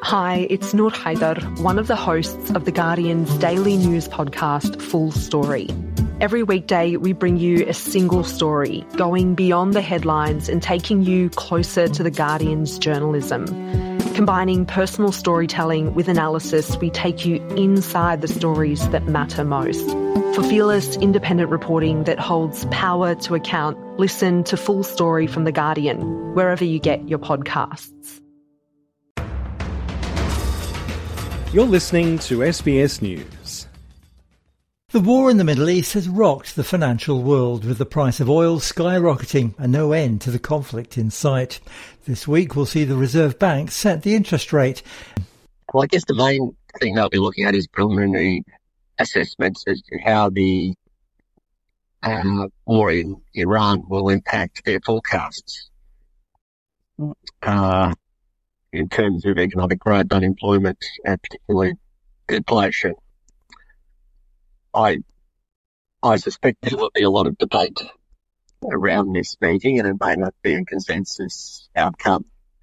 Hi, it's Noor Haider, one of the hosts of The Guardian's daily news podcast, Full Story. Every weekday, we bring you a single story, going beyond the headlines and taking you closer to The Guardian's journalism. Combining personal storytelling with analysis, we take you inside the stories that matter most. For fearless, independent reporting that holds power to account, listen to Full Story from The Guardian, wherever you get your podcasts. You're listening to SBS News. The war in the Middle East has rocked the financial world, with the price of oil skyrocketing and no end to the conflict in sight. This week we'll see the Reserve Bank set the interest rate. Well, I guess the main thing that we're looking at is preliminary assessments as to how the war in Iran will impact their forecasts in terms of economic growth, unemployment, and particularly inflation. I suspect there will be a lot of debate around this meeting, and it may not be a consensus outcome.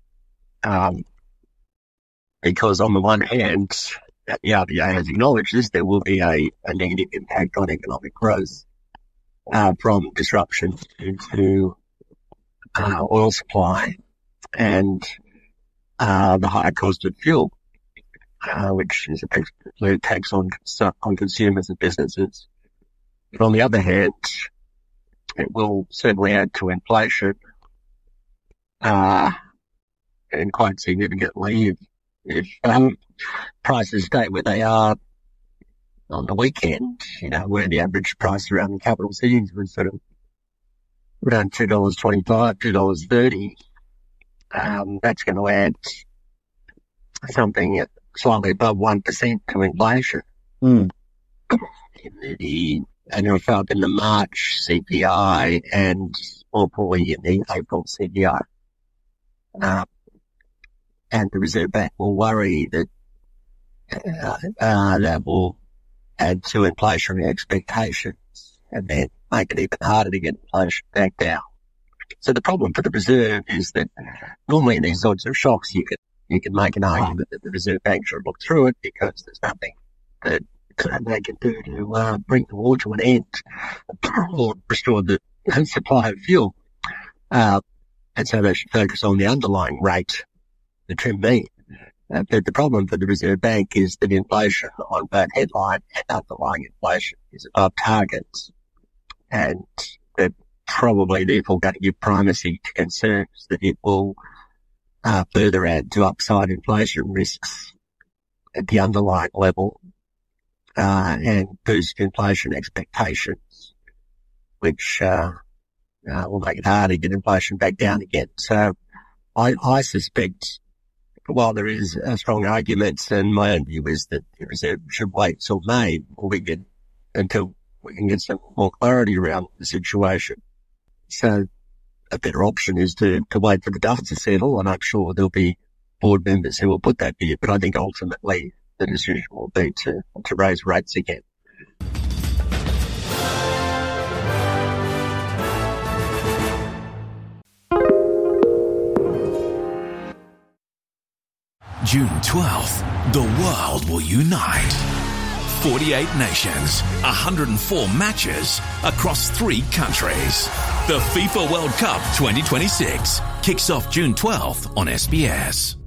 Because on the one hand, the RBA has acknowledged this, there will be a negative impact on economic growth from disruption to oil supply and the higher cost of fuel, which is a tax on consumers and businesses. But on the other hand, it will certainly add to inflation, and quite significantly if prices stay where they are on the weekend, where the average price around the capital cities was sort of around $2.25, $2.30. That's going to add something slightly above 1% to inflation. In the March CPI and more probably in the April CPI. And the Reserve Bank will worry that that will add to inflationary expectations and then make it even harder to get inflation back down. So the problem for the Reserve is that normally in these sorts of shocks you can make an argument that the Reserve Bank should look through it because there's nothing that they can do to bring the war to an end or restore the supply of fuel. And so they should focus on the underlying rate, the trim mean. But the problem for the Reserve Bank is that inflation on both headline and underlying inflation is above targets, and they're probably therefore going to give primacy to concerns that it will further add to upside inflation risks at the underlying level and boost inflation expectations, which will make it hard to get inflation back down again. So I suspect, while there is strong arguments, and my own view is that the Reserve should wait till May until we can get some more clarity around the situation. So a better option is to wait for the dust to settle, and I'm sure there'll be board members who will put that view, but I think ultimately the decision will be to raise rates again. June 12th, the world will unite. 48 nations, 104 matches across 3 countries. The FIFA World Cup 2026 kicks off June 12th on SBS.